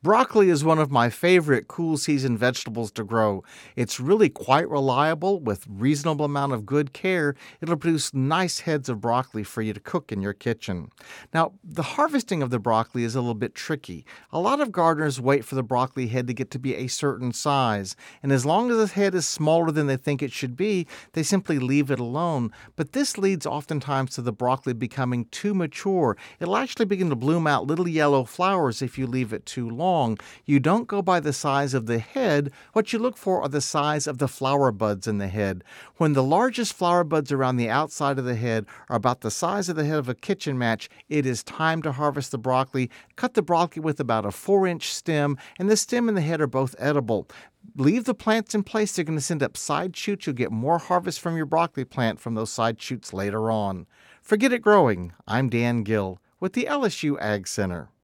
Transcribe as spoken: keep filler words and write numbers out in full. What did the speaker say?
Broccoli is one of my favorite cool season vegetables to grow. It's really quite reliable. With reasonable amount of good care, it'll produce nice heads of broccoli for you to cook in your kitchen. Now, the harvesting of the broccoli is a little bit tricky. A lot of gardeners wait for the broccoli head to get to be a certain size, and as long as the head is smaller than they think it should be, they simply leave it alone. But this leads oftentimes to the broccoli becoming too mature. It'll actually begin to bloom out little yellow flowers if you leave it too long. You don't go by the size of the head. What you look for are the size of the flower buds in the head. When the largest flower buds around the outside of the head are about the size of the head of a kitchen match, it is time to harvest the broccoli. Cut the broccoli with about a four-inch stem, and the stem and the head are both edible. Leave the plants in place. They're going to send up side shoots. You'll get more harvest from your broccoli plant from those side shoots later on. Forget it growing. I'm Dan Gill with the L S U Ag Center.